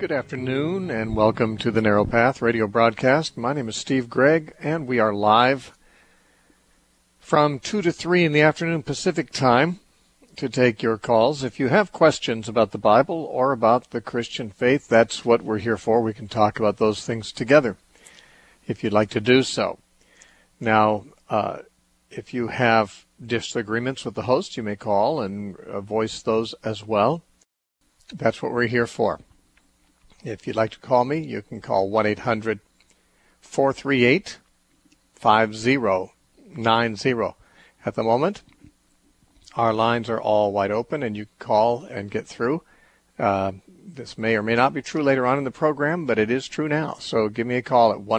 Good afternoon, and welcome to the Narrow Path radio broadcast. My name is Steve Gregg, and we are live from 2 to 3 in the afternoon Pacific time to take your calls. If you have questions about the Bible or about the Christian faith, that's what we're here for. We can talk about those things together if you'd like to do so. Now, if you have disagreements with the host, you may call and voice those as well. That's what we're here for. If you'd like to call me, you can call 1-800-438-5090. At the moment, our lines are all wide open, and you can call and get through. This may or may not be true later on in the program, but it is true now. So give me a call at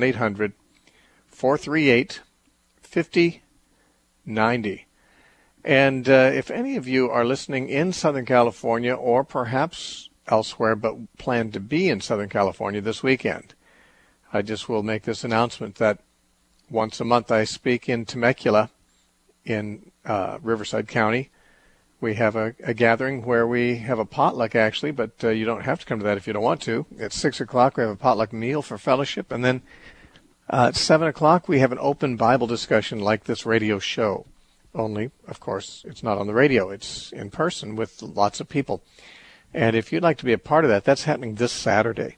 1-800-438-5090. And if any of you are listening in Southern California or perhaps elsewhere but plan to be in Southern California this weekend, I just will make this announcement that once a month I speak in Temecula in Riverside County. We have a gathering where we have a potluck, actually, but you don't have to come to that if you don't want to. At 6 o'clock, we have a potluck meal for fellowship, and then at 7 o'clock, we have an open Bible discussion like this radio show. Only, of course, it's not on the radio. It's in person with lots of people. And if you'd like to be a part of that, that's happening this Saturday.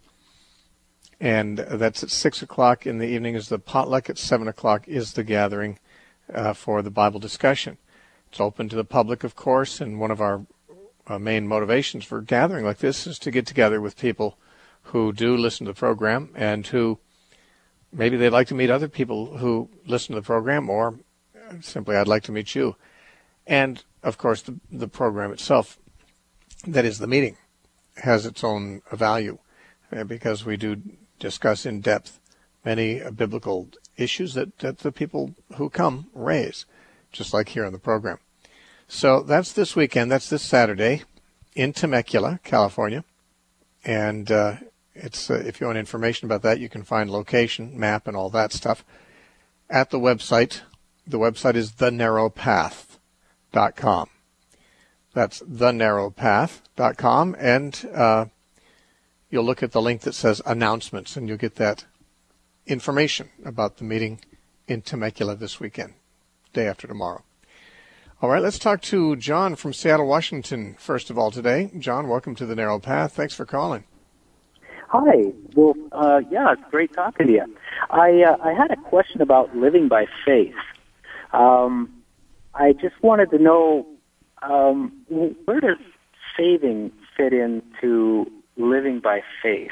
And that's at 6 o'clock in the evening is the potluck. At 7 o'clock is the gathering for the Bible discussion. It's open to the public, of course, and one of our main motivations for gathering like this is to get together with people who do listen to the program and who maybe they'd like to meet other people who listen to the program, or simply I'd like to meet you. And, of course, the program itself, that is the meeting, has its own value because we do discuss in depth many biblical issues that the people who come raise, just like here on the program. So that's this weekend. That's this Saturday in Temecula, California. And it's if you want information about that, you can find location, map, and all that stuff at the website. The website is thenarrowpath.com. That's thenarrowpath.com, and you'll look at the link that says announcements, and you'll get that information about the meeting in Temecula this weekend, day after tomorrow. All right, let's talk to John from Seattle, Washington, first of all today. John, welcome to the Narrow Path. Thanks for calling. Hi. Well, yeah, it's great talking to you. I had a question about living by faith. I just wanted to know, where does saving fit into living by faith?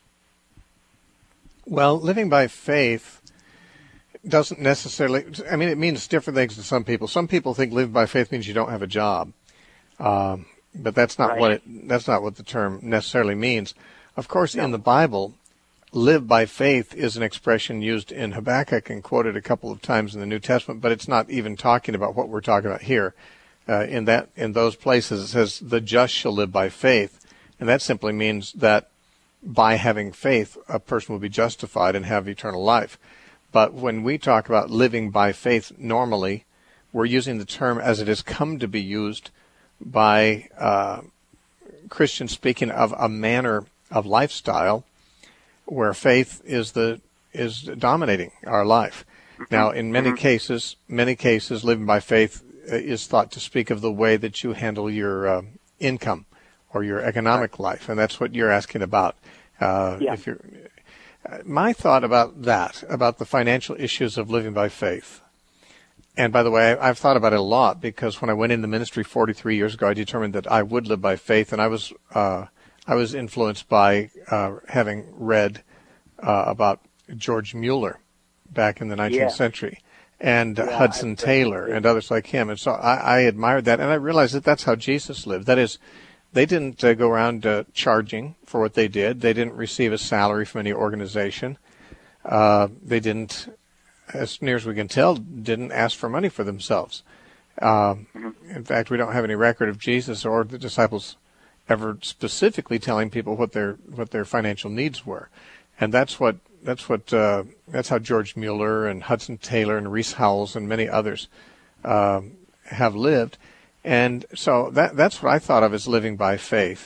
Well, living by faith doesn't necessarily, I mean, it means different things to some people. Some people think living by faith means you don't have a job. But that's not Right. that's not what the term necessarily means. Of course, in the Bible, live by faith is an expression used in Habakkuk and quoted a couple of times in the New Testament, but it's not even talking about what we're talking about here. In those places, it says, the just shall live by faith. And that simply means that by having faith, a person will be justified and have eternal life. But when we talk about living by faith normally, we're using the term as it has come to be used by Christians speaking of a manner of lifestyle where faith is dominating our life. Now, in many cases, living by faith is thought to speak of the way that you handle your income or your economic life, and that's what you're asking about. If you're, my thought about that, about the financial issues of living by faith, and by the way, I've thought about it a lot because when I went into ministry 43 years ago, I determined that I would live by faith, and I was influenced by having read about George Mueller back in the 19th century. And Hudson Taylor and others like him. And so I admired that, and I realized that that's how Jesus lived. That is, they didn't go around charging for what they did. They didn't receive a salary from any organization. They didn't, as near as we can tell, didn't ask for money for themselves. In fact, we don't have any record of Jesus or the disciples ever specifically telling people what their financial needs were. And that's how George Mueller and Hudson Taylor and Rees Howells and many others have lived. And so that's what I thought of as living by faith.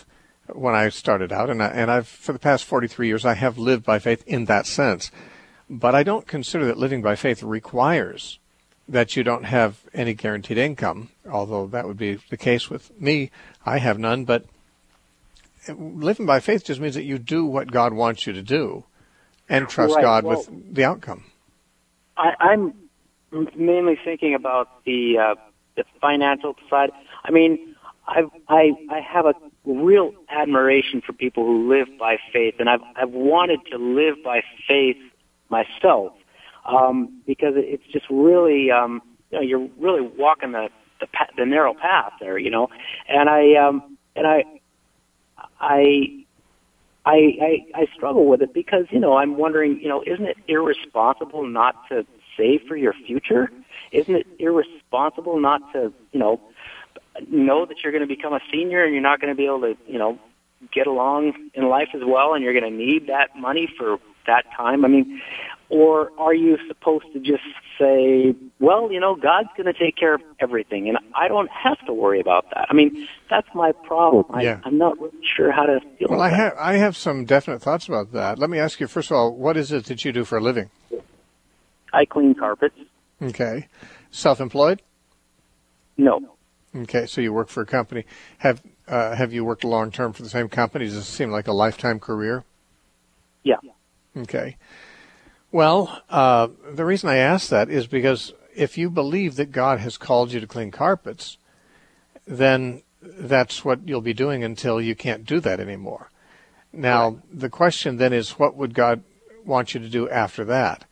when I started out, and I've for the past 43 years I have lived by faith in that sense. But I don't consider that living by faith requires that you don't have any guaranteed income, although that would be the case with me. I have none, but living by faith just means that you do what God wants you to do and trust God with the outcome. I'm mainly thinking about the financial side. I mean, I have a real admiration for people who live by faith, and I've wanted to live by faith myself, because it's just really, you're really walking the narrow path there, and I struggle with it because, I'm wondering, isn't it irresponsible not to save for your future? Isn't it irresponsible not to, know that you're going to become a senior and you're not going to be able to, get along in life as well, and you're going to need that money for that time? I mean, or are you supposed to just say, well, God's going to take care of everything, and I don't have to worry about that? I mean, that's my problem. I'm not really sure how to deal with that. I have some definite thoughts about that. Let me ask you, first of all, what is it that you do for a living? I clean carpets. Okay. Self-employed? No. Okay, so you work for a company. Have you worked long-term for the same company? Does it seem like a lifetime career? Yeah. Okay. Well, the reason I ask that is because if you believe that God has called you to clean carpets, then that's what you'll be doing until you can't do that anymore. Now, right. The question then is, what would God want you to do after that?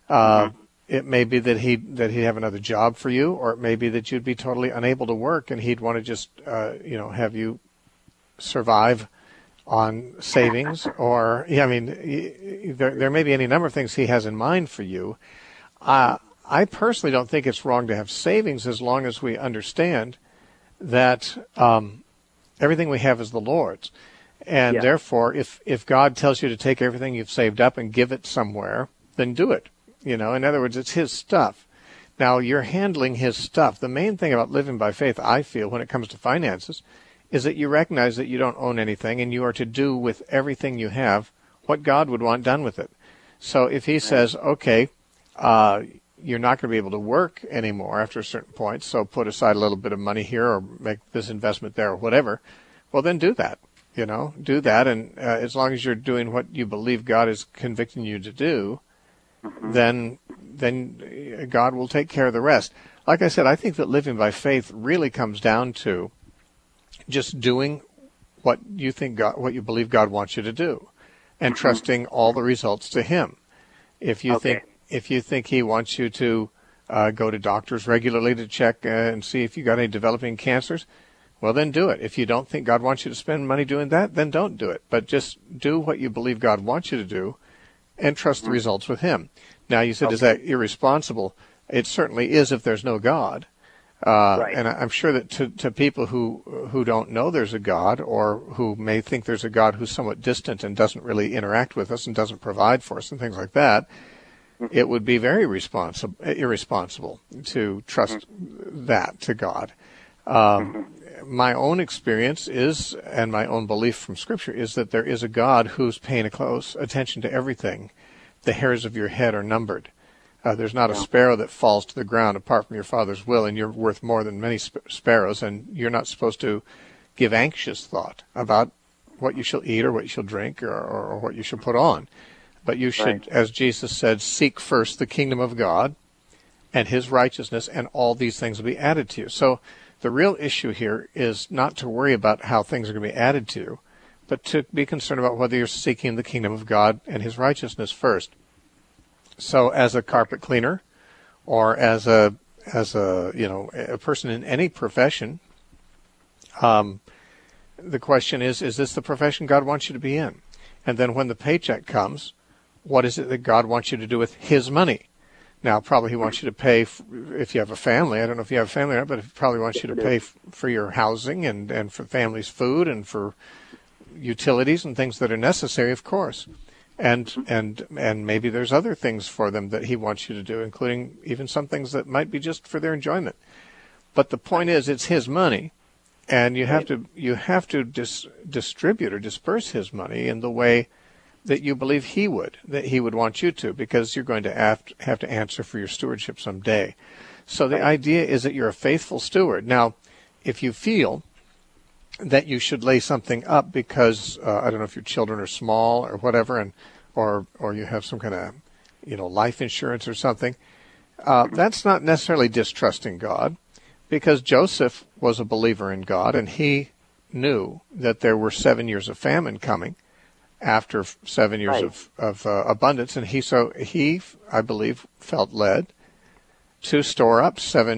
It may be that he'd have another job for you, or it may be that you'd be totally unable to work, and he'd want to just have you survive on savings, or there may be any number of things he has in mind for you. I personally don't think it's wrong to have savings as long as we understand that everything we have is the Lord's, and therefore, if God tells you to take everything you've saved up and give it somewhere, then do it. In other words, it's His stuff. Now, you're handling His stuff. The main thing about living by faith, I feel, when it comes to finances, is that you recognize that you don't own anything, and you are to do with everything you have what God would want done with it. So if He says, okay, you're not going to be able to work anymore after a certain point, so put aside a little bit of money here or make this investment there or whatever, well, then do that. Do that, and as long as you're doing what you believe God is convicting you to do, then God will take care of the rest. Like I said, I think that living by faith really comes down to just doing what you believe God wants you to do, and trusting all the results to Him. If you think He wants you to go to doctors regularly to check and see if you got any developing cancers, well, then do it. If you don't think God wants you to spend money doing that, then don't do it. But just do what you believe God wants you to do, and trust the results with Him. Now, you said, is that irresponsible? It certainly is if there's no God. Right. And I'm sure that to people who don't know there's a God, or who may think there's a God who's somewhat distant and doesn't really interact with us and doesn't provide for us and things like that, it would be very irresponsible to trust that to God. My own experience is, and my own belief from Scripture is, that there is a God who's paying a close attention to everything. The hairs of your head are numbered. There's not a sparrow that falls to the ground apart from your Father's will, and you're worth more than many sparrows, and you're not supposed to give anxious thought about what you shall eat or what you shall drink or what you shall put on. But you should, as Jesus said, seek first the kingdom of God and His righteousness, and all these things will be added to you. So the real issue here is not to worry about how things are going to be added to you, but to be concerned about whether you're seeking the kingdom of God and His righteousness first. So as a carpet cleaner, or as a person in any profession, the question is this the profession God wants you to be in? And then when the paycheck comes, what is it that God wants you to do with His money? Now, probably He wants you to pay, if you have a family, I don't know if you have a family or not, but He probably wants you to pay for your housing and for family's food and for utilities and things that are necessary, of course. And maybe there's other things for them that He wants you to do, including even some things that might be just for their enjoyment. But the point is, it's His money, And you have to distribute or disperse his money in the way that you believe he would want you to, because you're going to have to answer for your stewardship someday. So the idea is that you're a faithful steward. Now, if you feel that you should lay something up because I don't know if your children are small or whatever, or you have some kind of life insurance or something, that's not necessarily distrusting God, because Joseph was a believer in God, and he knew that there were 7 years of famine coming after 7 years of abundance, and he, I believe, felt led to store up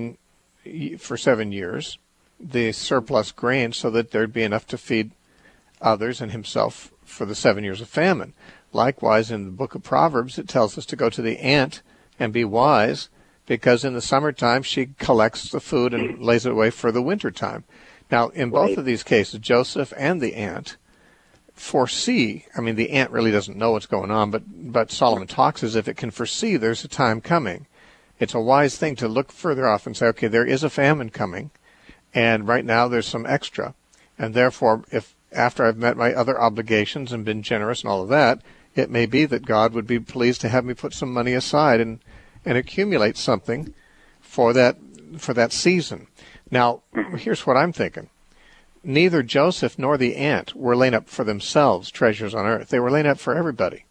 for 7 years the surplus grain so that there'd be enough to feed others and himself for the 7 years of famine. Likewise, in the book of Proverbs, it tells us to go to the ant and be wise, because in the summertime she collects the food and lays it away for the wintertime. Now, in both of these cases, Joseph and the ant foresee, the ant really doesn't know what's going on, but Solomon talks as if it can foresee there's a time coming. It's a wise thing to look further off and say, okay, there is a famine coming, and right now there's some extra. And therefore, if after I've met my other obligations and been generous and all of that, it may be that God would be pleased to have me put some money aside and accumulate something for that season. Now, here's what I'm thinking. Neither Joseph nor the ant were laying up for themselves treasures on earth. They were laying up for everybody.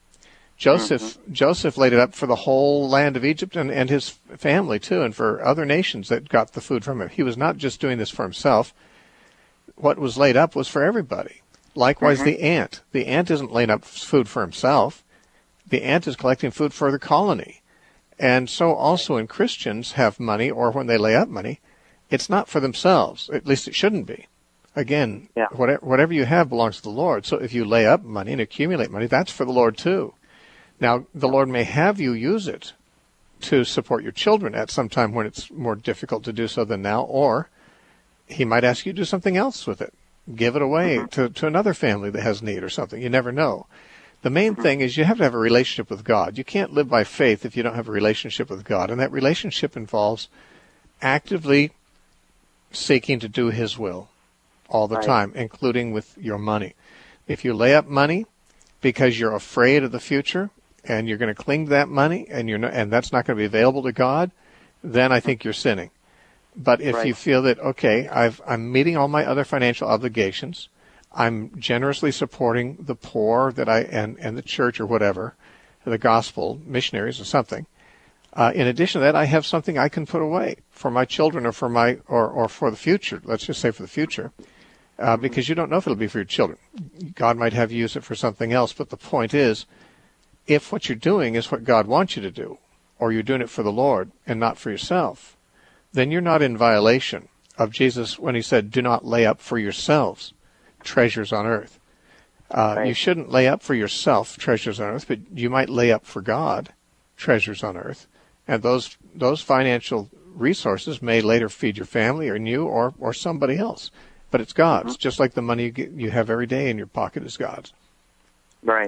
Joseph laid it up for the whole land of Egypt and his family too, and for other nations that got the food from him. He was not just doing this for himself. What was laid up was for everybody. Likewise, the ant. The ant isn't laying up food for himself. The ant is collecting food for the colony. And so also when Christians have money, or when they lay up money, it's not for themselves. At least it shouldn't be. Again, whatever you have belongs to the Lord. So if you lay up money and accumulate money, that's for the Lord too. Now, the Lord may have you use it to support your children at some time when it's more difficult to do so than now, or he might ask you to do something else with it. Give it away to another family that has need or something. You never know. The main thing is you have to have a relationship with God. You can't live by faith if you don't have a relationship with God, and that relationship involves actively seeking to do his will all the time, including with your money. If you lay up money because you're afraid of the future and you're going to cling to that money and that's not going to be available to God, then I think you're sinning. But if you feel that, okay, I'm meeting all my other financial obligations, I'm generously supporting the poor and the church or whatever, the gospel, missionaries or something. In addition to that, I have something I can put away for my children or for the future. Let's just say for the future, because you don't know if it'll be for your children. God might have you use it for something else. But the point is, if what you're doing is what God wants you to do, or you're doing it for the Lord and not for yourself, then you're not in violation of Jesus when he said, "Do not lay up for yourselves treasures on earth." You shouldn't lay up for yourself treasures on earth, but you might lay up for God treasures on earth. And those financial resources may later feed your family or you or somebody else. But it's God's, just like the money you have every day in your pocket is God's. Right.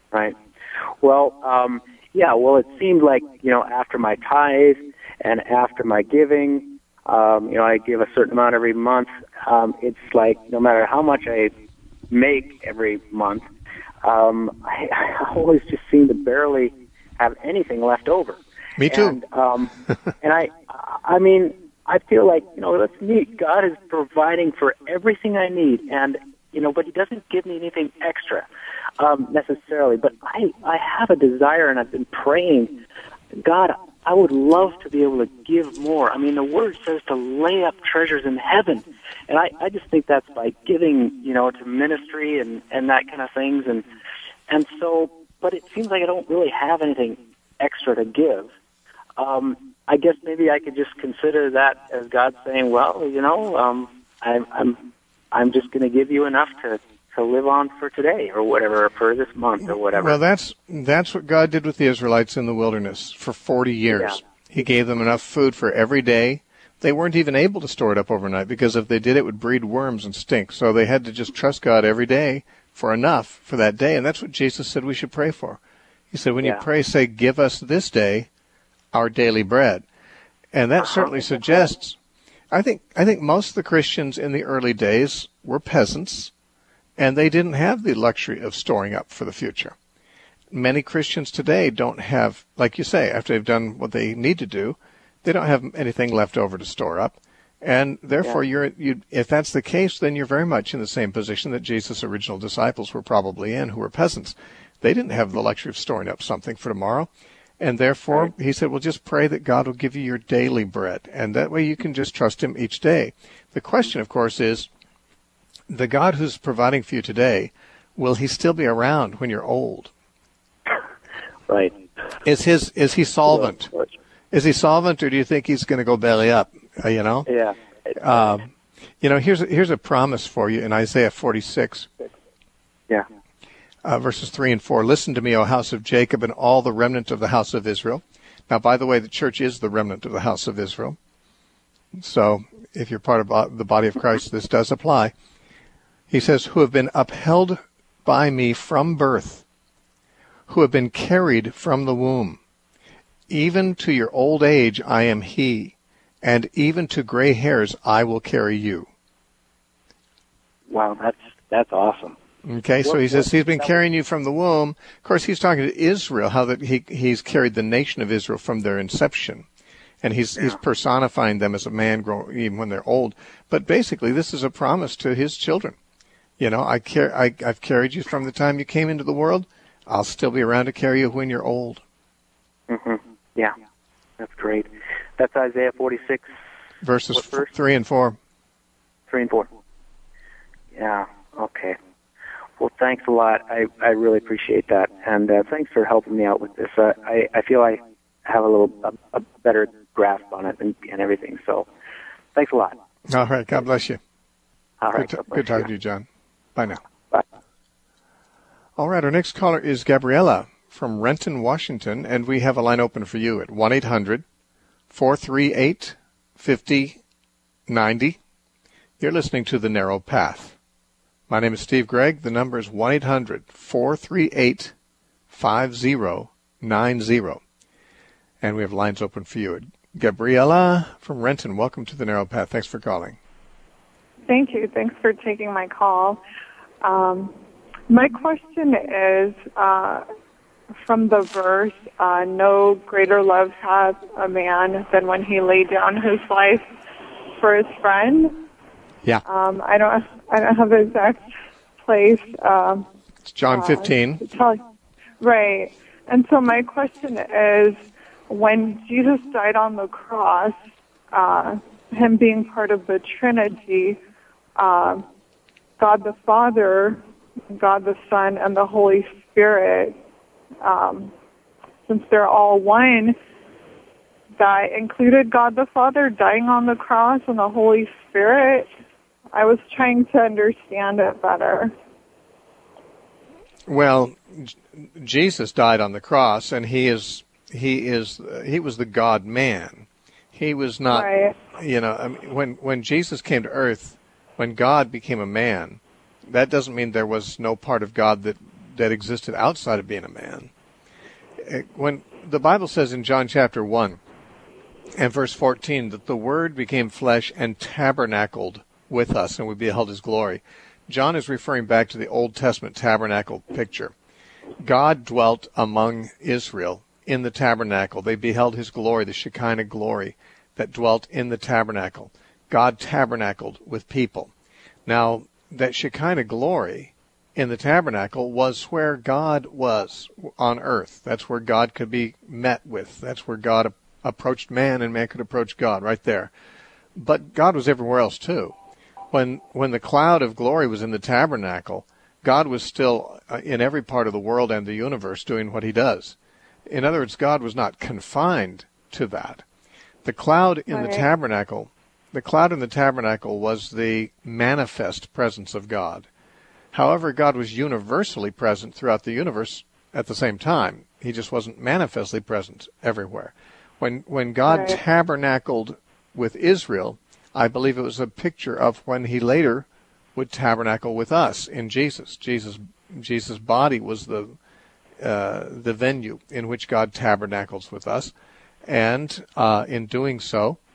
Well, it seemed like, after my tithe and after my giving, I give a certain amount every month. It's like no matter how much I make every month, I always just seem to barely have anything left over. Me too. And I feel like, that's neat. God is providing for everything I need, and, but he doesn't give me anything extra, necessarily. But I have a desire, and I've been praying, God, I would love to be able to give more. The Word says to lay up treasures in heaven. And I just think that's by giving, to ministry and that kind of things. And so, but it seems like I don't really have anything extra to give. I guess maybe I could just consider that as God saying, well, I'm just going to give you enough to live on for today or whatever, or for this month or whatever. Well, that's what God did with the Israelites in the wilderness for 40 years. Yeah. He gave them enough food for every day. They weren't even able to store it up overnight because if they did, it would breed worms and stink. So they had to just trust God every day for enough for that day. And that's what Jesus said we should pray for. He said, when you pray, say, "Give us this day our daily bread." And that certainly suggests I think most of the Christians in the early days were peasants, and they didn't have the luxury of storing up for the future. Many Christians today don't have, like you say, after they've done what they need to do, they don't have anything left over to store up. And therefore, if that's the case, then you're very much in the same position that Jesus' original disciples were probably in, who were peasants. They didn't have the luxury of storing up something for tomorrow. And therefore, he said, well, just pray that God will give you your daily bread. And that way you can just trust him each day. The question, of course, is, the God who's providing for you today, will he still be around when you're old? Right. Is he solvent? Is he solvent, or do you think he's going to go belly up? Yeah. Here's a promise for you in Isaiah 46. Yeah. Verses 3 and 4. Listen to me, O house of Jacob, and all the remnant of the house of Israel. Now, by the way, the church is the remnant of the house of Israel. So, if you're part of the body of Christ, this does apply. He says, who have been upheld by me from birth, who have been carried from the womb. Even to your old age I am he, and even to gray hairs I will carry you. Wow, that's awesome. Okay, so he says he's been carrying you from the womb. Of course, he's talking to Israel, how that he's carried the nation of Israel from their inception. And he's personifying them as a man growing, even when they're old. But basically, this is a promise to his children. I've carried you from the time you came into the world. I'll still be around to carry you when you're old. Mm-hmm. Yeah, that's great. That's Isaiah 46. Verses 3 and 4. 3 and 4. Yeah, okay. Well, thanks a lot. I really appreciate that. And thanks for helping me out with this. I feel I have a better grasp on it and everything. So thanks a lot. All right. God bless you. All right. Good talking to you, John. Bye now. Bye. All right. Our next caller is Gabriella from Renton, Washington, and we have a line open for you at 1-800-438-5090. You're listening to The Narrow Path. My name is Steve Gregg. The number is 1-800-438-5090. And we have lines open for you. Gabriella from Renton, welcome to The Narrow Path. Thanks for calling. Thank you. Thanks for taking my call. My question is, from the verse, no greater love hath a man than when he laid down his life for his friend. Yeah. I don't have the exact place. It's John 15. Right. And so my question is, when Jesus died on the cross, him being part of the Trinity, God the Father, God the Son, and the Holy Spirit, since they're all one, that included God the Father dying on the cross and the Holy Spirit. I was trying to understand it better. Well, Jesus died on the cross, and he was the God-man. He was not, right. When Jesus came to earth, when God became a man, that doesn't mean there was no part of God that existed outside of being a man. When the Bible says in John chapter 1 and verse 14 that the Word became flesh and tabernacled with us, and we beheld his glory, John is referring back to the Old Testament tabernacle picture. God dwelt among Israel in the tabernacle. They beheld his glory, the Shekinah glory that dwelt in the tabernacle. God tabernacled with people. Now, that Shekinah glory in the tabernacle was where God was on earth. That's where God could be met with. That's where God approached man and man could approach God, right there. But God was everywhere else too. When the cloud of glory was in the tabernacle, God was still in every part of the world and the universe doing what he does. In other words, God was not confined to that. The cloud in the tabernacle was the manifest presence of God. However, God was universally present throughout the universe at the same time. He just wasn't manifestly present everywhere. When God tabernacled with Israel, I believe it was a picture of when he later would tabernacle with us in Jesus. Jesus' body was the venue in which God tabernacles with us. And in doing so,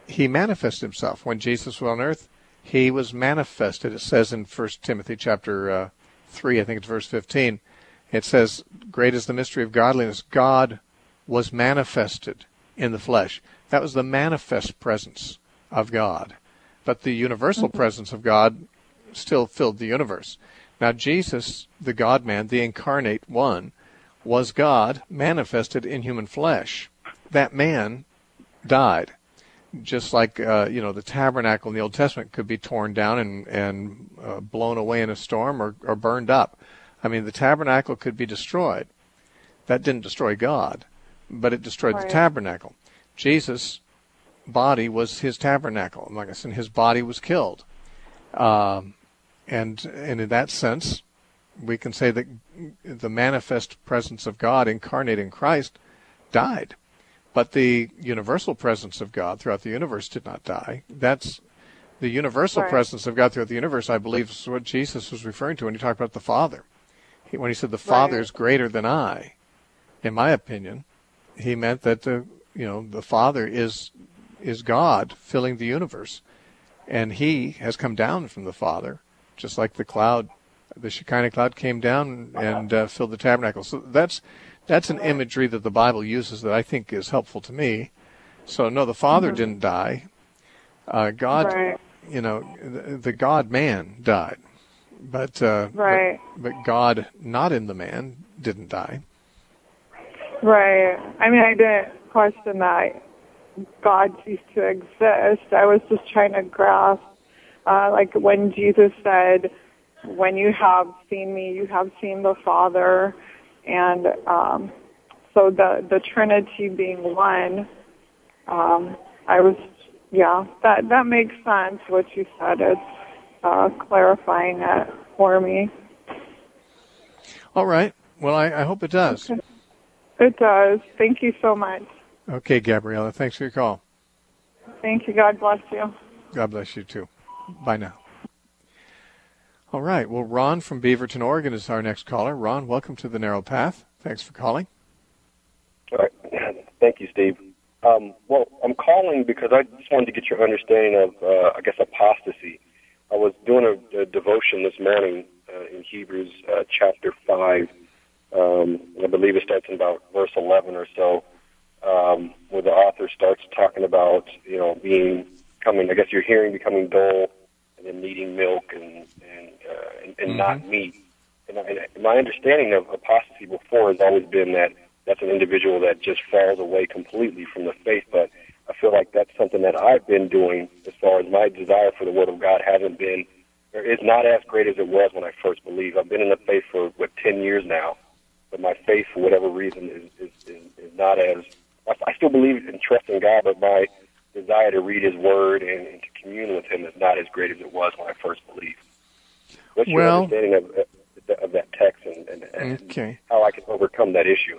he manifested himself. When Jesus was on earth, he was manifested. It says in 1 Timothy chapter 3, I think it's verse 15, it says, great is the mystery of godliness. God was manifested in the flesh. That was the manifest presence of God. But the universal presence of God still filled the universe. Now Jesus, the God-man, the incarnate one, was God manifested in human flesh. That man died. Just like, the tabernacle in the Old Testament could be torn down and blown away in a storm or burned up. I mean, the tabernacle could be destroyed. That didn't destroy God, but it destroyed the tabernacle. Jesus' body was his tabernacle. Like I said, his body was killed. And in that sense, we can say that the manifest presence of God incarnate in Christ died. But the universal presence of God throughout the universe did not die. That's the universal presence of God throughout the universe, I believe, is what Jesus was referring to when he talked about the Father. When he said the Father is greater than I, in my opinion, he meant that the Father is God filling the universe. And he has come down from the Father, just like the cloud, the Shekinah cloud came down and filled the tabernacle. So that's an imagery that the Bible uses that I think is helpful to me. So no, the Father didn't die. God, the God-man died. But God, not in the man, didn't die. Right. I mean, I didn't question that God ceased to exist. I was just trying to grasp, like when Jesus said, when you have seen me, you have seen the Father. And so the Trinity being one, that makes sense, what you said. It's clarifying it for me. All right. Well, I hope it does. Okay. It does. Thank you so much. Okay, Gabriella. Thanks for your call. Thank you. God bless you. God bless you, too. Bye now. All right. Well, Ron from Beaverton, Oregon is our next caller. Ron, welcome to The Narrow Path. Thanks for calling. All right. Thank you, Steve. Well, I'm calling because I just wanted to get your understanding of, apostasy. I was doing a devotion this morning in Hebrews chapter 5. I believe it starts in about verse 11 or so, where the author starts talking about, your hearing becoming dull and then needing milk and not meat. And my understanding of apostasy before has always been that that's an individual that just falls away completely from the faith. But I feel like that's something that I've been doing as far as my desire for the Word of God it's not as great as it was when I first believed. I've been in the faith for, 10 years now, but my faith, for whatever reason, is not as... I still believe and trust in God, but my desire to read His Word and to commune with Him is not as great as it was when I first believed. What's your understanding of that text and how I can overcome that issue?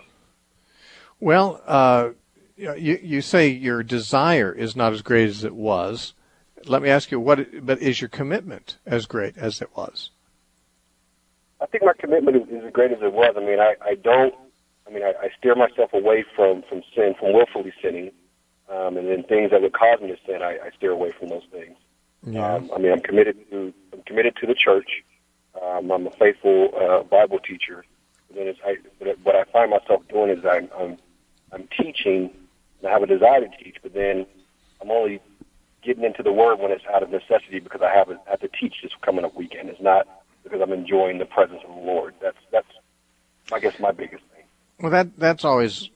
Well, you say your desire is not as great as it was. Let me ask you, but is your commitment as great as it was? I think my commitment is as great as it was. I steer myself away from sin, from willfully sinning, and then things that would cause me to sin, I steer away from those things. Yeah. I'm committed to the church. I'm a faithful Bible teacher. And then what I find myself doing is I'm teaching, and I have a desire to teach, but then I'm only getting into the Word when it's out of necessity because I have to teach this coming up weekend. It's not because I'm enjoying the presence of the Lord. That's I guess my biggest thing. Well, that's always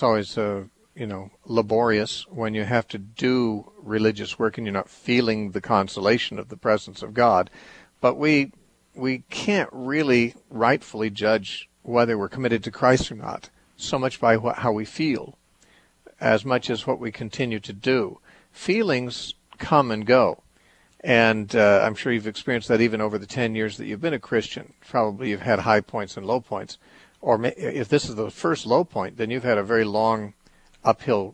laborious when you have to do religious work and you're not feeling the consolation of the presence of God. But we can't really rightfully judge whether we're committed to Christ or not so much by how we feel as much as what we continue to do. Feelings come and go. And I'm sure you've experienced that even over the 10 years that you've been a Christian. Probably you've had high points and low points. Or if this is the first low point, then you've had a very long uphill,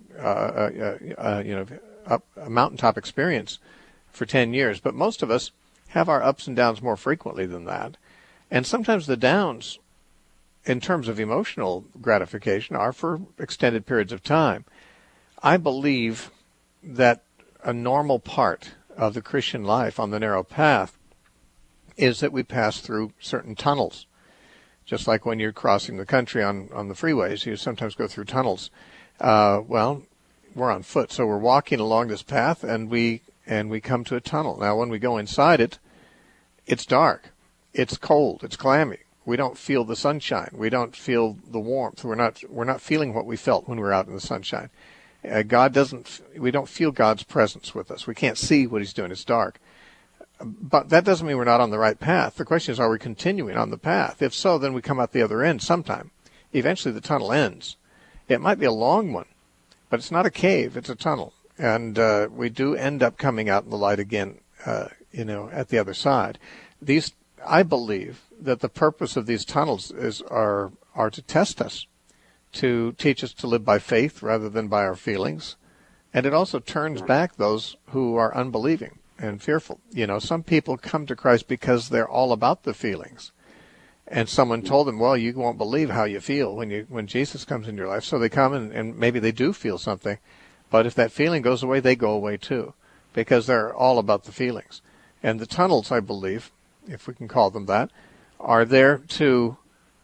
a mountaintop experience for 10 years. But most of us have our ups and downs more frequently than that. And sometimes the downs, in terms of emotional gratification, are for extended periods of time. I believe that a normal part of the Christian life on the narrow path is that we pass through certain tunnels. Just like when you're crossing the country on the freeways, you sometimes go through tunnels. Well, we're on foot, so we're walking along this path, and we come to a tunnel. Now, when we go inside it, it's dark, it's cold, it's clammy. We don't feel the sunshine. We don't feel the warmth. We're not feeling what we felt when we were out in the sunshine. We don't feel God's presence with us. We can't see what He's doing. It's dark. But that doesn't mean we're not on the right path. The question is, are we continuing on the path? If so, then we come out the other end sometime. Eventually the tunnel ends. It might be a long one, but it's not a cave. It's a tunnel. And we do end up coming out in the light again, at the other side. I believe that the purpose of these tunnels are to test us, to teach us to live by faith rather than by our feelings. And it also turns back those who are unbelieving and fearful. Some people come to Christ because they're all about the feelings. And someone told them, well, you won't believe how you feel when Jesus comes into your life. So they come and maybe they do feel something. But if that feeling goes away, they go away too, because they're all about the feelings. And the tunnels, I believe, if we can call them that, are there to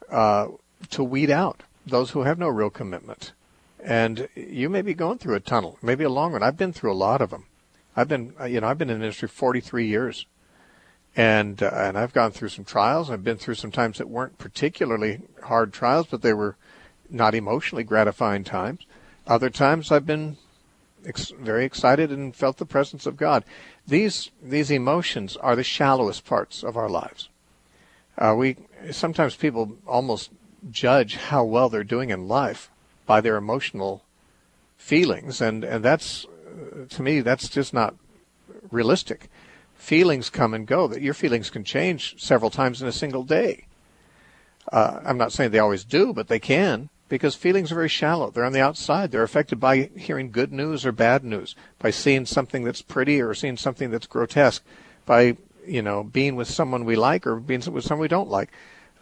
weed out those who have no real commitment. And you may be going through a tunnel, maybe a long one. I've been through a lot of them. I've been in the industry 43 years, and I've gone through some trials. I've been through some times that weren't particularly hard trials, but they were not emotionally gratifying times. Other times I've been very excited and felt the presence of God. These emotions are the shallowest parts of our lives. Sometimes people almost judge how well they're doing in life by their emotional feelings, and that's, to me, that's just not realistic. Feelings come and go. That your feelings can change several times in a single day. I'm not saying they always do, but they can, because feelings are very shallow. They're on the outside. They're affected by hearing good news or bad news, by seeing something that's pretty or seeing something that's grotesque, by being with someone we like or being with someone we don't like,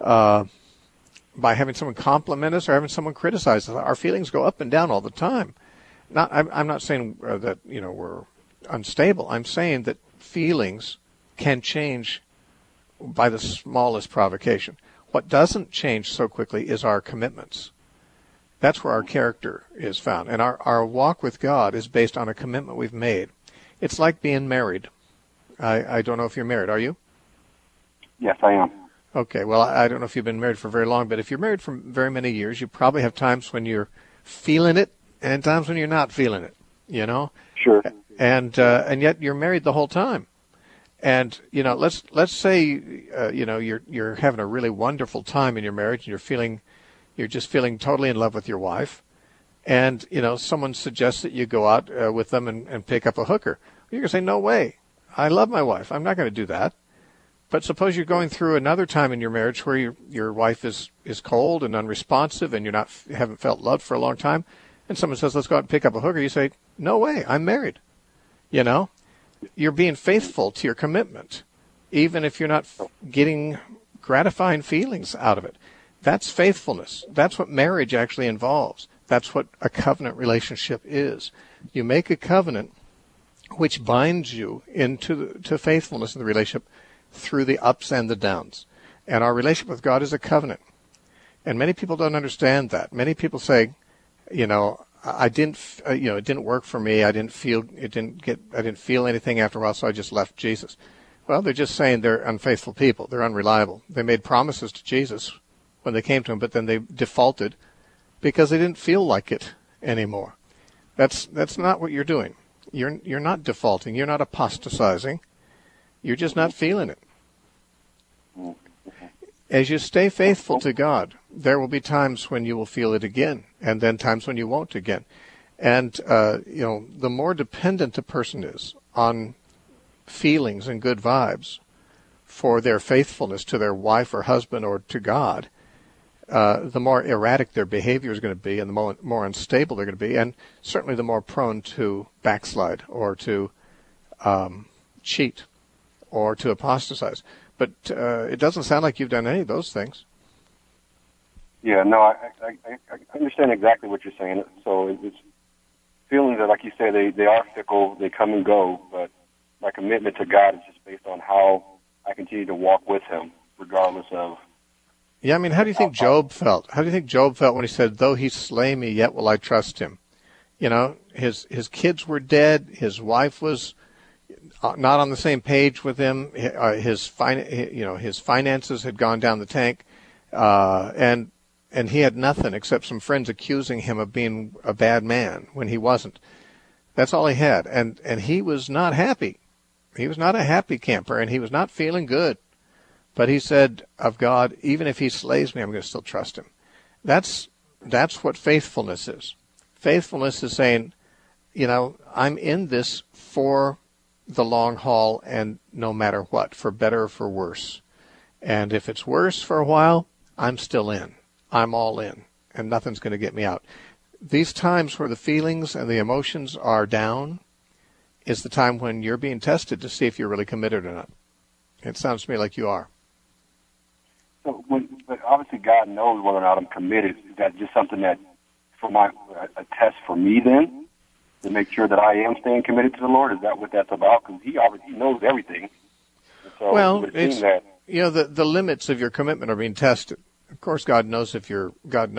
by having someone compliment us or having someone criticize us. Our feelings go up and down all the time. I'm not saying that we're unstable. I'm saying that feelings can change by the smallest provocation. What doesn't change so quickly is our commitments. That's where our character is found. And our walk with God is based on a commitment we've made. It's like being married. I don't know if you're married. Are you? Yes, I am. Okay. Well, I don't know if you've been married for very long, but if you're married for very many years, you probably have times when you're feeling it and times when you're not feeling it, Sure. And yet you're married the whole time. And, let's say, you're having a really wonderful time in your marriage and you're just feeling totally in love with your wife. And, someone suggests that you go out with them and pick up a hooker. You're going to say, no way. I love my wife. I'm not going to do that. But suppose you're going through another time in your marriage where your wife is cold and unresponsive and haven't felt loved for a long time. And someone says, let's go out and pick up a hooker. You say, no way. I'm married. You're being faithful to your commitment, even if you're not getting gratifying feelings out of it. That's faithfulness. That's what marriage actually involves. That's what a covenant relationship is. You make a covenant which binds you to faithfulness in the relationship through the ups and the downs. And our relationship with God is a covenant. And many people don't understand that. Many people say, it didn't work for me. I didn't feel anything after a while, so I just left Jesus. Well, they're just saying they're unfaithful people. They're unreliable. They made promises to Jesus when they came to him, but then they defaulted because they didn't feel like it anymore. That's not what you're doing. You're not defaulting. You're not apostatizing. You're just not feeling it. As you stay faithful to God, there will be times when you will feel it again, and then times when you won't again. And, the more dependent a person is on feelings and good vibes for their faithfulness to their wife or husband or to God, the more erratic their behavior is going to be and the more unstable they're going to be, and certainly the more prone to backslide or to cheat or to apostatize. But it doesn't sound like you've done any of those things. Yeah, no, I understand exactly what you're saying. So feelings that, like you say, they are fickle, they come and go, but my commitment to God is just based on how I continue to walk with Him, regardless of... Yeah, I mean, how do you think Job felt? How do you think Job felt when he said, though he slay me, yet will I trust him? You know, his kids were dead, his wife was not on the same page with him, his finances had gone down the tank, and he had nothing except some friends accusing him of being a bad man when he wasn't. That's all he had, and he was not happy. He was not a happy camper, and he was not feeling good. But he said of God, even if he slays me, I'm going to still trust him. That's what faithfulness is. Faithfulness is saying, you know, I'm in this for the long haul and no matter what, for better or for worse. And if it's worse for a while, I'm still in. I'm all in, and nothing's going to get me out. These times where the feelings and the emotions are down is the time when you're being tested to see if you're really committed or not. It sounds to me like you are. So, but obviously God knows whether or not I'm committed. Is that just something that, for a test for me then, to make sure that I am staying committed to the Lord? Is that what that's about? Because He knows everything. So well, it's that, you know, the limits of your commitment are being tested. Of course, God knows if you're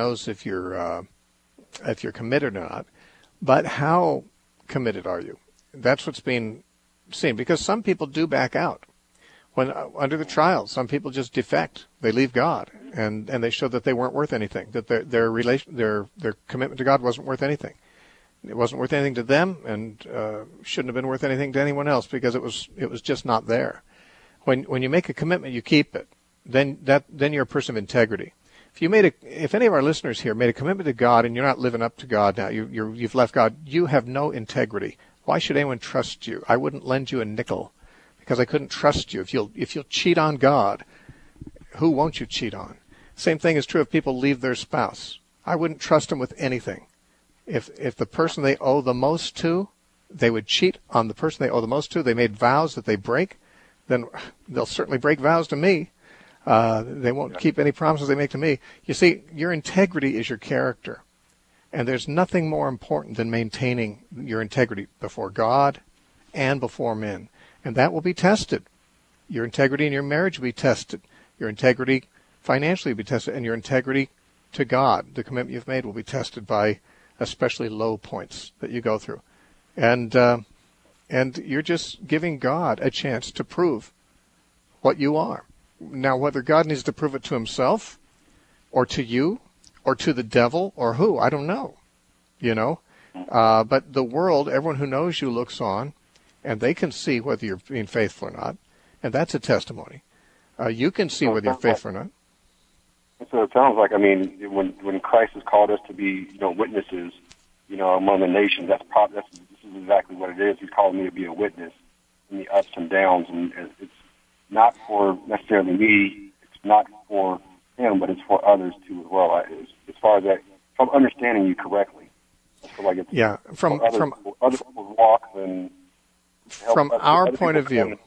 committed or not. But how committed are you? That's what's being seen. Because some people do back out. When under the trial, some people just defect. They leave God, and they show that they weren't worth anything. That their commitment to God wasn't worth anything. It wasn't worth anything to them, and shouldn't have been worth anything to anyone else because it was just not there. When you make a commitment, you keep it. Then you're a person of integrity. If any of our listeners here made a commitment to God and you're not living up to God now, you've left God, you have no integrity. Why should anyone trust you? I wouldn't lend you a nickel because I couldn't trust you. If you'll cheat on God, who won't you cheat on? Same thing is true if people leave their spouse. I wouldn't trust them with anything. If the person they owe the most to, they would cheat on the person they owe the most to, they made vows that they break, then they'll certainly break vows to me. They won't keep any promises they make to me. You see, your integrity is your character. And there's nothing more important than maintaining your integrity before God and before men. And that will be tested. Your integrity in your marriage will be tested. Your integrity financially will be tested. And your integrity to God, the commitment you've made, will be tested by especially low points that you go through. And you're just giving God a chance to prove what you are. Now, whether God needs to prove it to himself or to you or to the devil or who, I don't know, you know. But the world, everyone who knows you looks on, and they can see whether you're being faithful or not, and that's a testimony. You can see whether you're faithful or not. So it sounds like, I mean, when Christ has called us to be, witnesses, among the nations, this is exactly what it is. He's calling me to be a witness in the ups and downs, and it's not for necessarily me, it's not for him, but it's for others too as well. As far as that, if I'm understanding you correctly, I feel like it's from others will walk and from our point of view.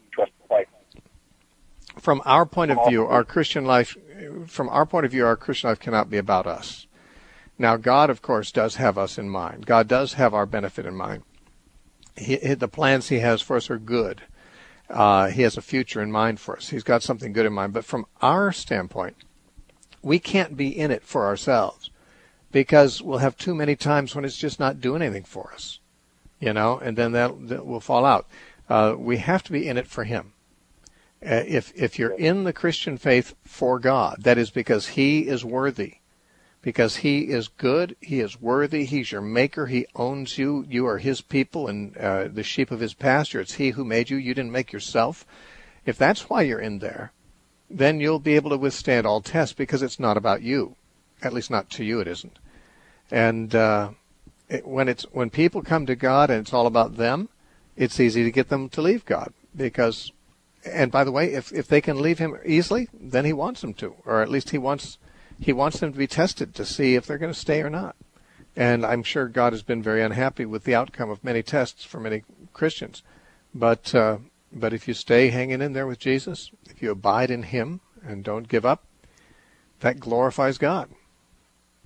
From our point of view, our Christian life cannot be about us. Now, God, of course, does have us in mind. God does have our benefit in mind. The plans he has for us are good. He has a future in mind for us. He's got something good in mind. But from our standpoint, we can't be in it for ourselves because we'll have too many times when it's just not doing anything for us, and then that will fall out. We have to be in it for him. If you're in the Christian faith for God, that is because he is worthy, because he is good, he is worthy, he's your maker, he owns you, you are his people and the sheep of his pasture. It's he who made you, you didn't make yourself. If that's why you're in there, then you'll be able to withstand all tests because it's not about you. At least not to you it isn't. And when people come to God and it's all about them, it's easy to get them to leave God because... And by the way, if they can leave him easily, then he wants them to, or at least he wants them to be tested to see if they're going to stay or not. And I'm sure God has been very unhappy with the outcome of many tests for many Christians. But if you stay hanging in there with Jesus, if you abide in him and don't give up, that glorifies God.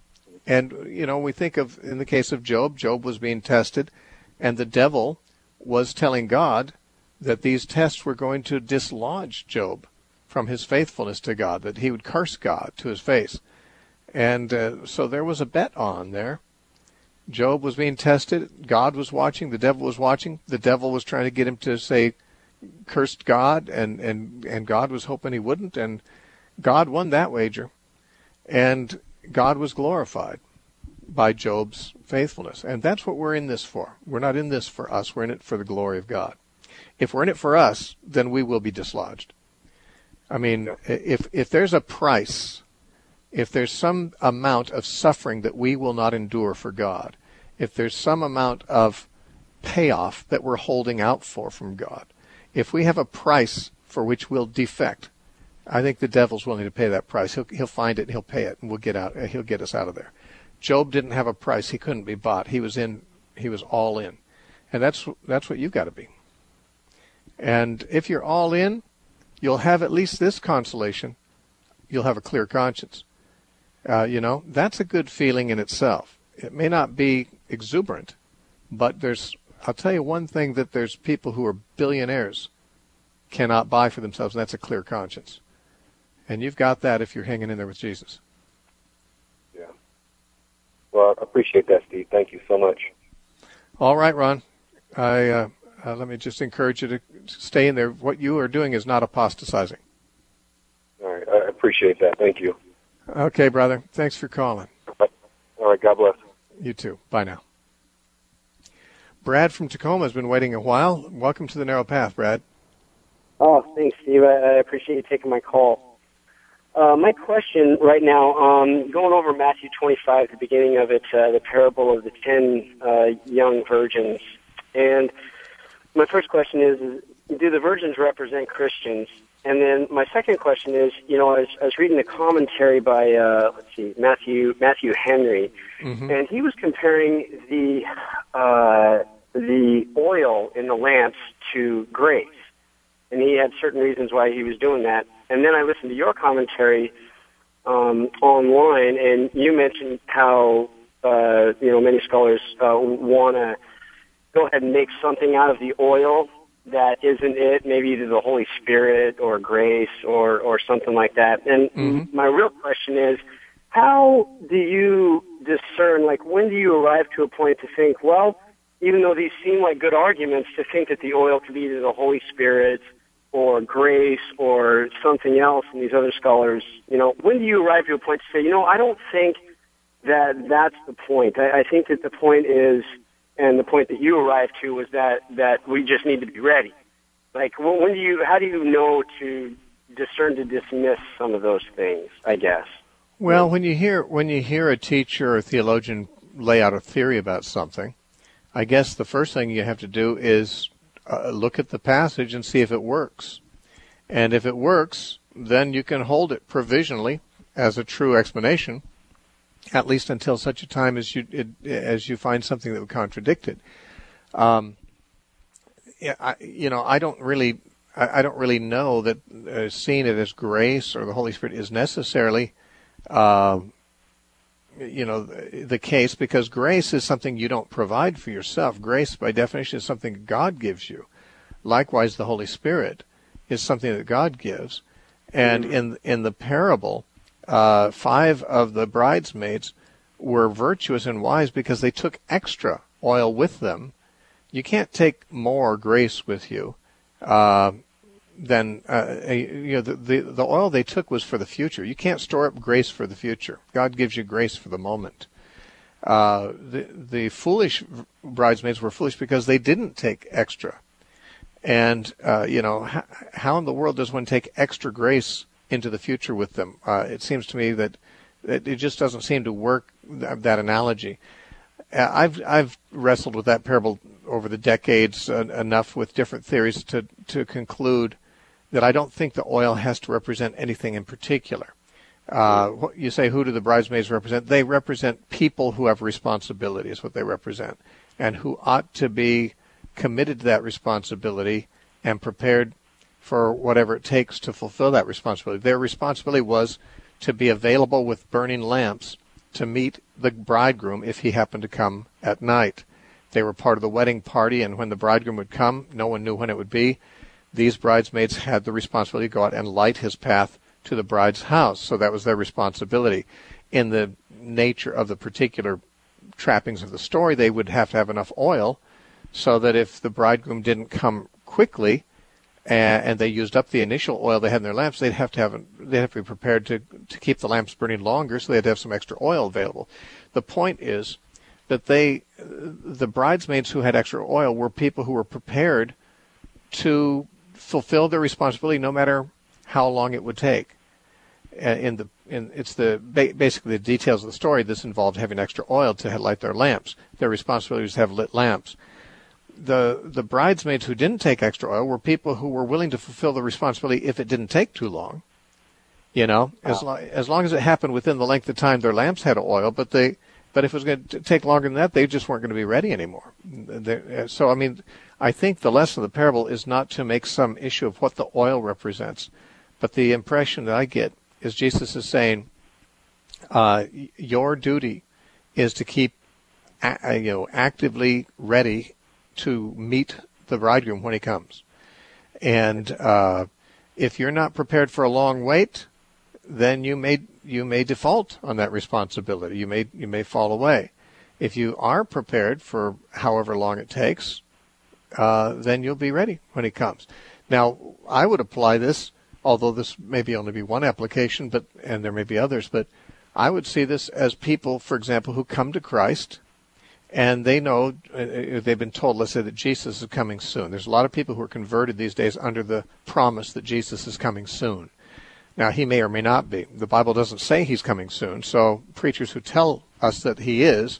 And, we think of, in the case of Job, Job was being tested, and the devil was telling God that these tests were going to dislodge Job from his faithfulness to God, that he would curse God to his face. And so there was a bet on there. Job was being tested. God was watching. The devil was watching. The devil was trying to get him to say, cursed God, and God was hoping he wouldn't. And God won that wager. And God was glorified by Job's faithfulness. And that's what we're in this for. We're not in this for us. We're in it for the glory of God. If we're in it for us, then we will be dislodged. I mean, if there's a price, if there's some amount of suffering that we will not endure for God, if there's some amount of payoff that we're holding out for from God, if we have a price for which we'll defect, I think the devil's willing to pay that price. He'll find it and he'll pay it, and we'll get out. He'll get us out of there. Job didn't have a price. He couldn't be bought. He was all in. And that's what you've got to be. And if you're all in, you'll have at least this consolation. You'll have a clear conscience. That's a good feeling in itself. It may not be exuberant, but I'll tell you one thing that there's people who are billionaires cannot buy for themselves, and that's a clear conscience. And you've got that if you're hanging in there with Jesus. Yeah. Well, I appreciate that, Steve. Thank you so much. All right, Ron. Let me just encourage you to stay in there. What you are doing is not apostatizing. All right. I appreciate that. Thank you. Okay, brother. Thanks for calling. All right. God bless. You too. Bye now. Brad from Tacoma has been waiting a while. Welcome to the Narrow Path, Brad. Oh, thanks, Steve. I appreciate you taking my call. My question right now, going over Matthew 25, the beginning of it, the parable of the 10 young virgins. And my first question is, do the virgins represent Christians? And then my second question is, I was reading the commentary by, Matthew Henry, and he was comparing the oil in the lamps to grace. And he had certain reasons why he was doing that. And then I listened to your commentary online, and you mentioned how, many scholars want to go ahead and make something out of the oil that isn't it, maybe either the Holy Spirit or grace or something like that. And my real question is, how do you discern, when do you arrive to a point to think, well, even though these seem like good arguments, to think that the oil could be either the Holy Spirit or grace or something else, and these other scholars, when do you arrive to a point to say, I don't think that that's the point. I think that the point is, and the point that you arrived to was that we just need to be ready. How do you know to discern to dismiss some of those things, I guess? Well, when you hear a teacher or a theologian lay out a theory about something, I guess the first thing you have to do is look at the passage and see if it works. And if it works, then you can hold it provisionally as a true explanation, at least until such a time as you find something that would contradict it. I don't really know that seeing it as grace or the Holy Spirit is necessarily the case, because grace is something you don't provide for yourself. Grace, by definition, is something God gives you. Likewise, the Holy Spirit is something that God gives. And in the parable, 5 of the bridesmaids were virtuous and wise because they took extra oil with them. You can't take more grace with you than the oil they took was for the future. You can't store up grace for the future. God gives you grace for the moment. The foolish bridesmaids were foolish because they didn't take extra. And how in the world does one take extra grace into the future with them? It seems to me that it just doesn't seem to work, that analogy. I've wrestled with that parable over the decades enough with different theories to conclude that I don't think the oil has to represent anything in particular. You say, who do the bridesmaids represent? They represent people who have responsibility, is what they represent, and who ought to be committed to that responsibility and prepared for whatever it takes to fulfill that responsibility. Their responsibility was to be available with burning lamps to meet the bridegroom if he happened to come at night. They were part of the wedding party, and when the bridegroom would come, no one knew when it would be. These bridesmaids had the responsibility to go out and light his path to the bride's house, so that was their responsibility. In the nature of the particular trappings of the story, they would have to have enough oil so that if the bridegroom didn't come quickly and they used up the initial oil they had in their lamps, they'd have to be prepared to keep the lamps burning longer, so they had to have some extra oil available. The point is that the bridesmaids who had extra oil were people who were prepared to fulfill their responsibility no matter how long it would take. Basically the details of the story. This involved having extra oil to light their lamps. Their responsibility was to have lit lamps. The bridesmaids who didn't take extra oil were people who were willing to fulfill the responsibility if it didn't take too long. As long as it happened within the length of time their lamps had oil, but if it was going to take longer than that, they just weren't going to be ready anymore. So, I think the lesson of the parable is not to make some issue of what the oil represents, but the impression that I get is Jesus is saying, your duty is to keep, actively ready to meet the bridegroom when he comes. And if you're not prepared for a long wait, then you may default on that responsibility. You may fall away. If you are prepared for however long it takes, then you'll be ready when he comes. Now, I would apply this, although this may only be one application, and there may be others, but I would see this as people, for example, who come to Christ, and they know, they've been told, let's say, that Jesus is coming soon. There's a lot of people who are converted these days under the promise that Jesus is coming soon. Now, he may or may not be. The Bible doesn't say he's coming soon, so preachers who tell us that he is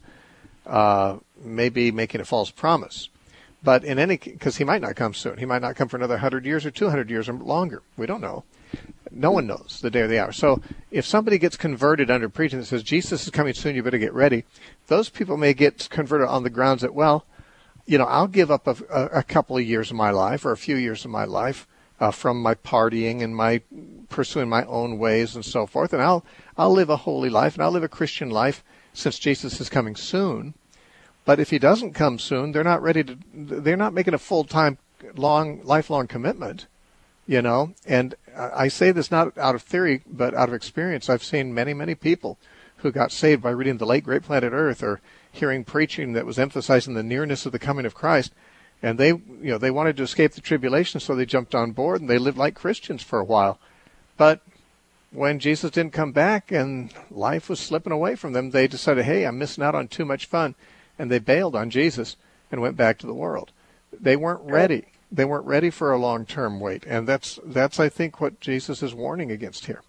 may be making a false promise. But because he might not come soon. He might not come for another 100 years or 200 years or longer. We don't know. No one knows the day or the hour. So if somebody gets converted under preaching that says, Jesus is coming soon, you better get ready, those people may get converted on the grounds that, I'll give up a couple of years of my life or a few years of my life from my partying and my pursuing my own ways and so forth, and I'll live a holy life and I'll live a Christian life since Jesus is coming soon. But if he doesn't come soon, they're not making a full-time, lifelong commitment, And I say this not out of theory, but out of experience. I've seen many, many people who got saved by reading The Late Great Planet Earth or hearing preaching that was emphasizing the nearness of the coming of Christ. And they wanted to escape the tribulation, so they jumped on board and they lived like Christians for a while. But when Jesus didn't come back and life was slipping away from them, they decided, hey, I'm missing out on too much fun. And they bailed on Jesus and went back to the world. They weren't ready. They weren't ready for a long-term wait. And that's I think, what Jesus is warning against here.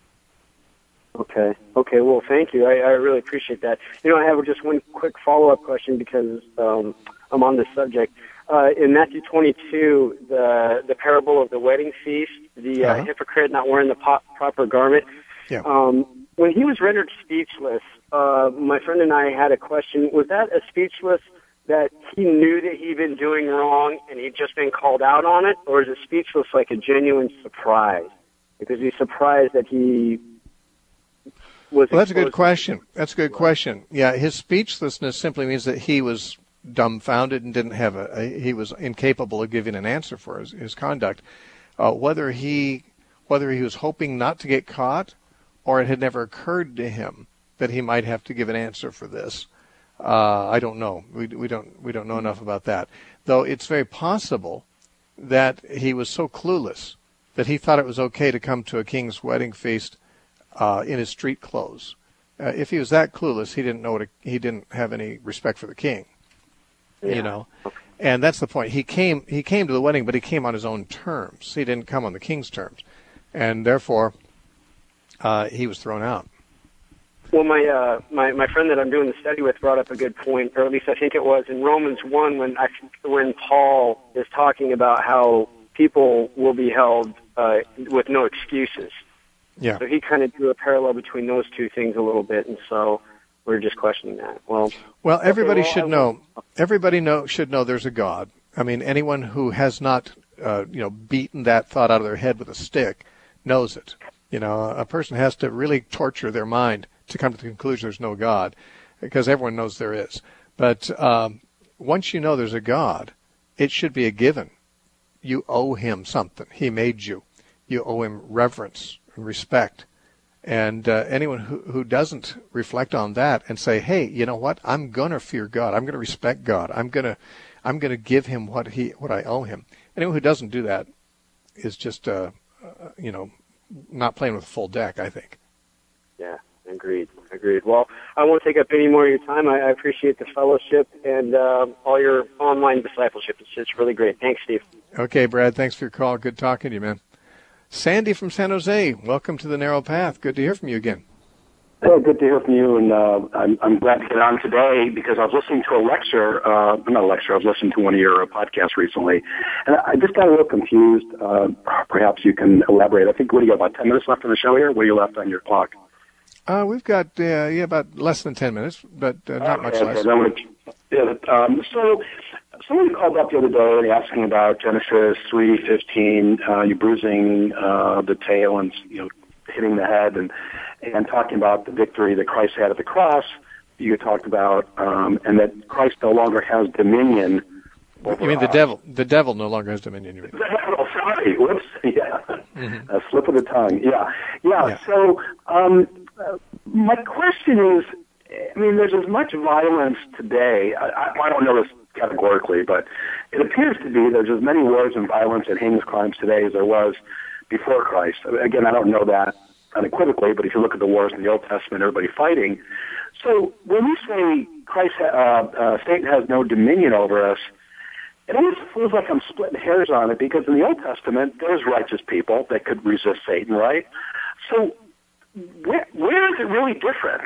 Okay. Well, thank you. I really appreciate that. I have just one quick follow-up question because I'm on this subject. In Matthew 22, the parable of the wedding feast, the hypocrite not wearing the proper garment. Yeah. When he was rendered speechless, my friend and I had a question. Was that a speechless that he knew that he'd been doing wrong and he'd just been called out on it? Or is it speechless like a genuine surprise? Because he's surprised that he was... Well, that's a good question. Yeah, his speechlessness simply means that he was dumbfounded and didn't have he was incapable of giving an answer for his conduct. Whether he was hoping not to get caught, or it had never occurred to him that he might have to give an answer for this, I don't know. We don't know enough about that. Though it's very possible that he was so clueless that he thought it was okay to come to a king's wedding feast in his street clothes. If he was that clueless, he didn't have any respect for the king. Yeah. And that's the point. He came to the wedding, but he came on his own terms. He didn't come on the king's terms, and therefore he was thrown out. Well, my friend that I'm doing the study with brought up a good point, or at least I think it was in Romans 1 when Paul is talking about how people will be held with no excuses. Yeah. So he kind of drew a parallel between those two things a little bit, and so we're just questioning that. Well, everybody should know. Everybody should know there's a God. I mean, anyone who has not, beaten that thought out of their head with a stick knows it. A person has to really torture their mind to come to the conclusion there's no God, because everyone knows there is. But once you know there's a God, it should be a given. You owe him something. He made you. You owe him reverence and respect. And anyone who doesn't reflect on that and say, hey, you know what? I'm going to fear God. I'm going to respect God. I'm going to give him what I owe him. Anyone who doesn't do that is just, not playing with a full deck, I think. Yeah, agreed. Well, I won't take up any more of your time. I appreciate the fellowship and all your online discipleship. It's just really great. Thanks, Steve. Okay, Brad, thanks for your call. Good talking to you, man. Sandy from San Jose, welcome to the Narrow Path. Good to hear from you again. Hey, good to hear from you, and I'm glad to get on today because I was listening to I was listening to one of your podcasts recently, and I just got a little confused. Perhaps you can elaborate. I think, what do you got, about 10 minutes left on the show here? What do you left on your clock? We've got, about less than 10 minutes, but not much less. So someone called up the other day asking about Genesis 3:15, you bruising the tail and hitting the head, and talking about the victory that Christ had at the cross. You talked about, and that Christ no longer has dominion. You mean the devil? The devil no longer has dominion. You mean? Oh, sorry. Whoops. Yeah. Mm-hmm. A slip of the tongue. Yeah. So, my question is, there's as much violence today. I don't know this categorically, but it appears to be there's as many wars and violence and heinous crimes today as there was before Christ. Again, I don't know that unequivocally, but if you look at the wars in the Old Testament, everybody fighting. So when we say Satan has no dominion over us, it almost feels like I'm splitting hairs on it, because in the Old Testament, there's righteous people that could resist Satan, right? So where is it really different?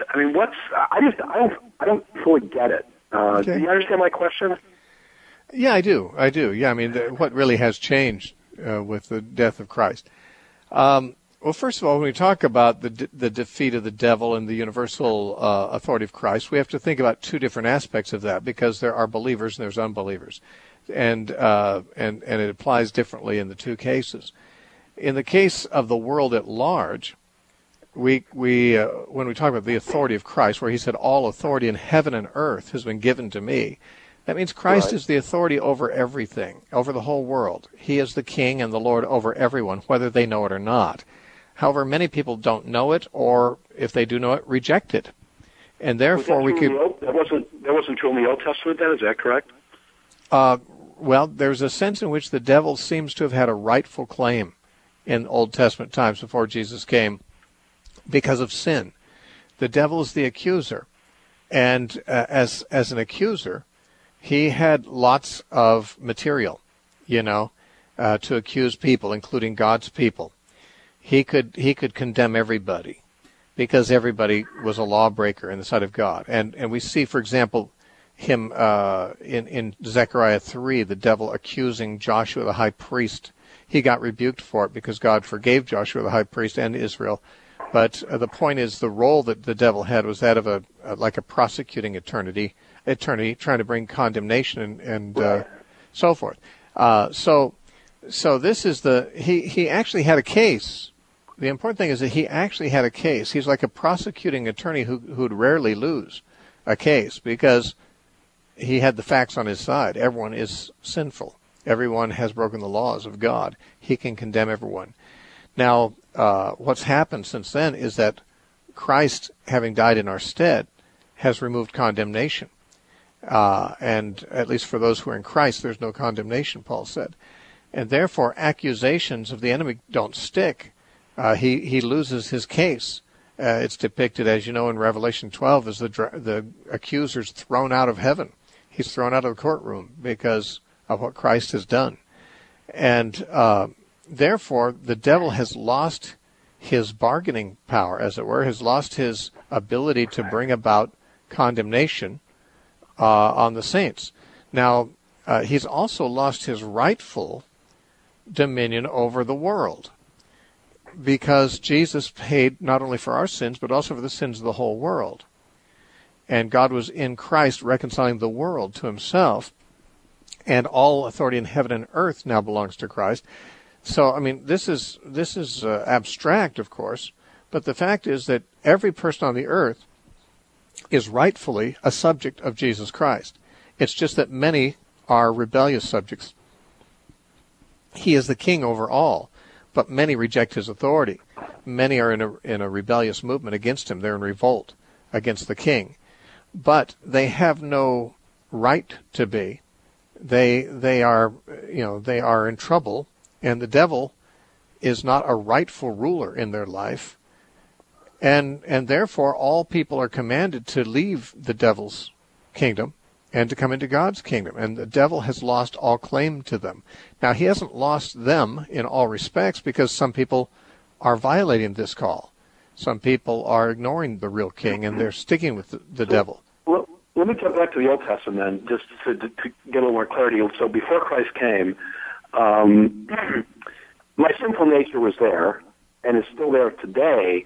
I don't fully get it. Okay. Do you understand my question? Yeah, I do. Yeah, what really has changed with the death of Christ? Well, first of all, when we talk about the defeat of the devil and the universal authority of Christ, we have to think about two different aspects of that, because there are believers and there's unbelievers, and it applies differently in the two cases. In the case of the world at large, we when we talk about the authority of Christ, where he said, all authority in heaven and earth has been given to me, that means Christ is the authority over everything, over the whole world. He is the King and the Lord over everyone, whether they know it or not. However, many people don't know it, or if they do know it, reject it. And therefore that wasn't true in the Old Testament then, is that correct? Well, there's a sense in which the devil seems to have had a rightful claim in Old Testament times before Jesus came because of sin. The devil is the accuser. And as an accuser, he had lots of material, to accuse people, including God's people. He could condemn everybody because everybody was a lawbreaker in the sight of God. And we see, for example, him in Zechariah 3, the devil accusing Joshua the high priest. He got rebuked for it because God forgave Joshua the high priest and Israel. But the point is, the role that the devil had was that of a prosecuting attorney trying to bring condemnation and so forth. So this is he actually had a case. The important thing is that he actually had a case. He's like a prosecuting attorney who'd rarely lose a case because he had the facts on his side. Everyone is sinful. Everyone has broken the laws of God. He can condemn everyone. Now, what's happened since then is that Christ, having died in our stead, has removed condemnation. And at least for those who are in Christ, there's no condemnation, Paul said. And therefore, accusations of the enemy don't stick. He loses his case. It's depicted, as you know, in Revelation 12 as the accuser's thrown out of heaven. He's thrown out of the courtroom because of what Christ has done. And therefore, the devil has lost his bargaining power, as it were, has lost his ability to bring about condemnation on the saints. Now, he's also lost his rightful dominion over the world, because Jesus paid not only for our sins, but also for the sins of the whole world. And God was in Christ reconciling the world to himself, and all authority in heaven and earth now belongs to Christ. So, this is abstract, of course, But the fact is that every person on the earth is rightfully a subject of Jesus Christ. It's just that many are rebellious subjects. He is the king over all, but many reject his authority. Many are in a rebellious movement against him. They're in revolt against the king. But they have no right to be. They are in trouble, and the devil is not a rightful ruler in their life. And therefore all people are commanded to leave the devil's kingdom and to come into God's kingdom. And the devil has lost all claim to them. Now, he hasn't lost them in all respects, because some people are violating this call. Some people are ignoring the real king, and they're sticking with the devil. Well, let me jump back to the Old Testament then, just to get a little more clarity. So before Christ came, my sinful nature was there, and is still there today.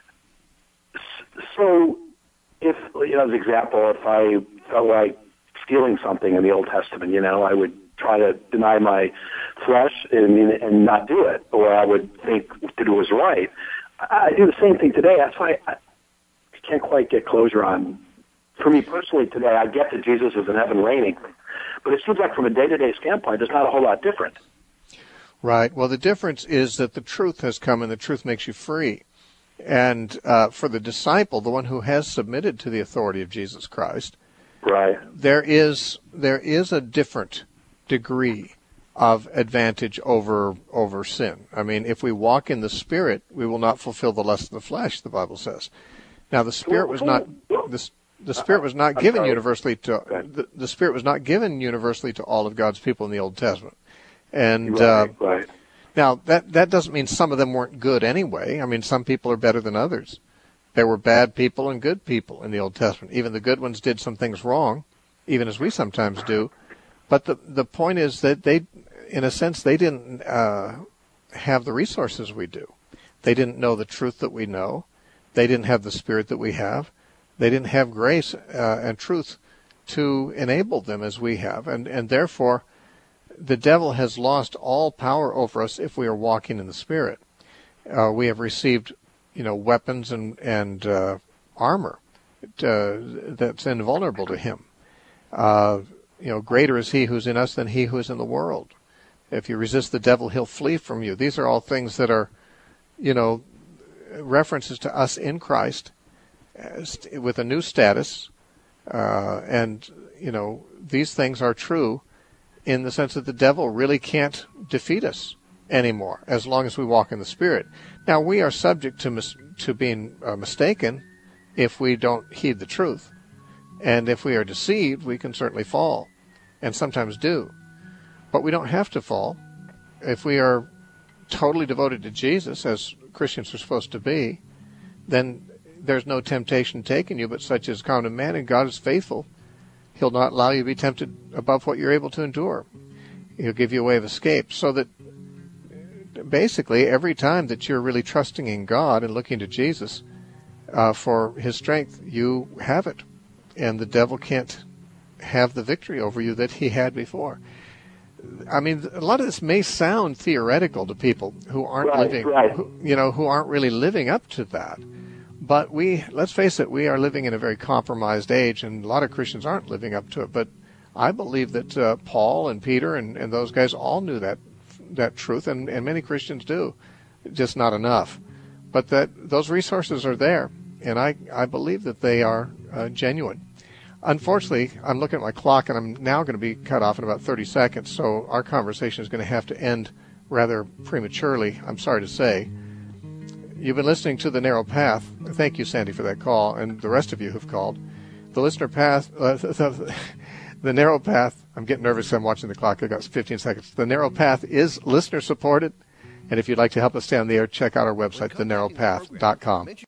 So if, as an example, if I felt like stealing something in the Old Testament, I would try to deny my flesh and not do it, or I would think that it was right. I do the same thing today. That's why I can't quite get closure on. For me personally today, I get that Jesus is in heaven reigning, but it seems like from a day-to-day standpoint, there's not a whole lot different. Right. Well, the difference is that the truth has come, and the truth makes you free. And for the disciple, the one who has submitted to the authority of Jesus Christ, right, there is a different degree of advantage over sin. I mean, if we walk in the Spirit, we will not fulfill the lust of the flesh, the Bible says. Now, the Spirit was not the Spirit was not given universally to the Spirit was not given universally to all of God's people in the Old Testament. And right. Now, that doesn't mean some of them weren't good anyway. I mean, some people are better than others. There were bad people and good people in the Old Testament. Even the good ones did some things wrong, even as we sometimes do. But the point is that they, in a sense, they didn't have the resources we do. They didn't know the truth that we know. They didn't have the Spirit that we have. They didn't have grace and truth to enable them as we have. And therefore, the devil has lost all power over us if we are walking in the Spirit. We have received, weapons and armor that's invulnerable to him. Greater is he who's in us than he who is in the world. If you resist the devil, he'll flee from you. These are all things that are, references to us in Christ with a new status. And these things are true in the sense that the devil really can't defeat us anymore as long as we walk in the Spirit. Now, we are subject to being mistaken if we don't heed the truth. And if we are deceived, we can certainly fall, and sometimes do. But we don't have to fall. If we are totally devoted to Jesus, as Christians are supposed to be, then there's no temptation taking you but such as common to man, and God is faithful. He'll not allow you to be tempted above what you're able to endure. He'll give you a way of escape, so that basically every time that you're really trusting in God and looking to Jesus for his strength, you have it. And the devil can't have the victory over you that he had before. I mean, a lot of this may sound theoretical to people who aren't who aren't really living up to that. But let's face it, we are living in a very compromised age, and a lot of Christians aren't living up to it. But I believe that Paul and Peter and those guys all knew that truth, and many Christians do, just not enough. But those resources are there, and I believe that they are genuine. Unfortunately, I'm looking at my clock, and I'm now going to be cut off in about 30 seconds, so our conversation is going to have to end rather prematurely, I'm sorry to say. You've been listening to The Narrow Path. Thank you, Sandy, for that call, and the rest of you who've called. The Listener Path, the Narrow Path, I'm getting nervous, I'm watching the clock, I've got 15 seconds. The Narrow Path is listener-supported, and if you'd like to help us stay on the air, check out our website, thenarrowpath.com.